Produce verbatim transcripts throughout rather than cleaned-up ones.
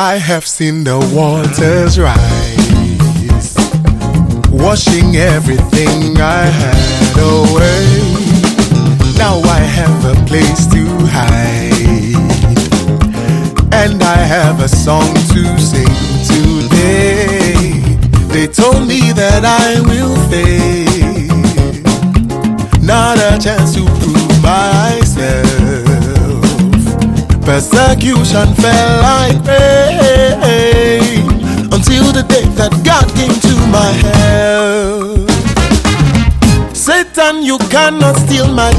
I have seen the waters rise, washing everything I had away. Now I have a place to hide, and I have a song to sing today. They told me that I will fade, not a chance to prove myself. Persecution fell like rain until the day that God came to my help. Satan, you cannot steal my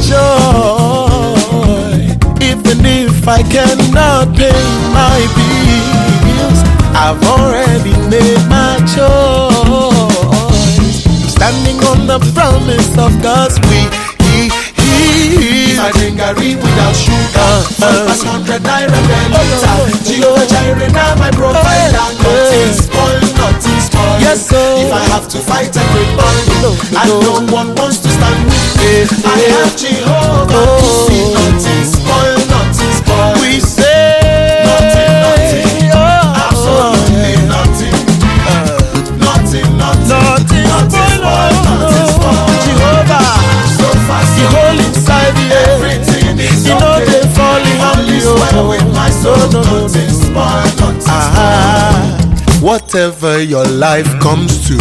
joy, even if I cannot pay my bills. I've already made my choice. I'm standing on the promise of God's will. If I drink a read without sugar, five past hundred naira per liter. Jehovah Jireh now my provider. Nothing spoil, nothing spoil. Yes, sir. If I have to fight everybody, and no one wants to stand with me, I have Jehovah. Oh. See, nothing spoil, nothing spoil. We say nothing, nothing, absolutely nothing, nothing, nothing, nothing, nothing spoil, nothing spoil. Jehovah, so fast, the whole inside the air. Everything is you know okay. They falling on the well with my soul, no, no, nothing spoil, nothing spoil. Whatever your life comes to,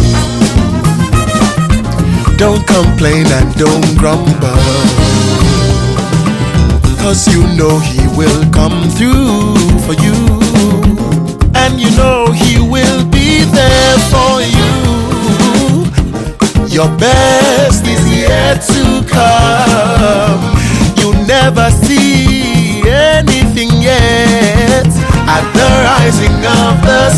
don't complain and don't grumble, cause you know he will come through for you, and you know he will be there for you. Your best is yet to come. You never see anything yet. At the rising of the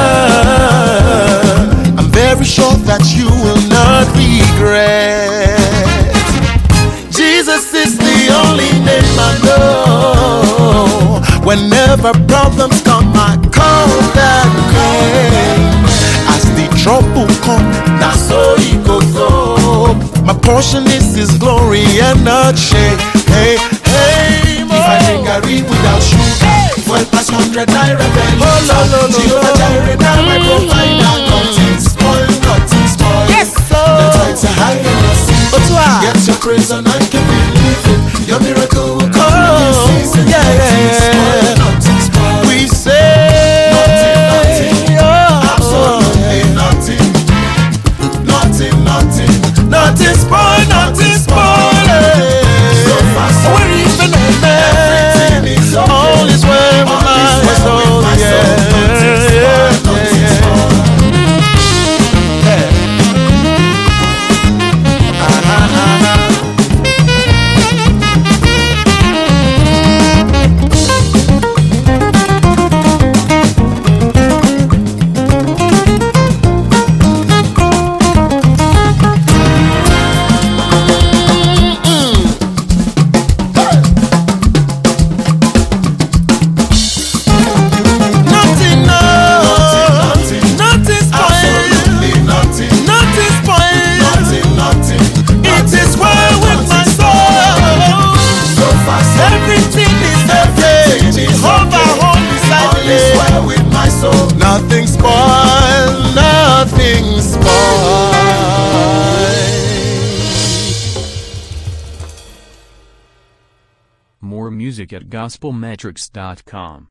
sun, I'm very sure that you will not regret. Jesus is the only name I know. Whenever problems come, I call that name. As the trouble come, now so he go go. My portion is his glory and not shame. Hey, hey, mo. If I drink a read without sugar, well past hundred naira per liter. Jehovah Jireh now my provider. Nothing spoil, nothing spoil. Yes, sir. The tides are high and your season. Get your praise and I can believe it. Your miracle will come in this season. Yeah, yeah, yeah. Nothing spoil, nothing spoil. We say nothing, nothing, absolutely nothing, nothing, nothing, nothing spoil, nothing spoil. So fast, we're even everything is okay. All is well with my soul. Yeah, yeah, yeah. Nothing spoil, nothing spoil. More music at gospel metrics dot com.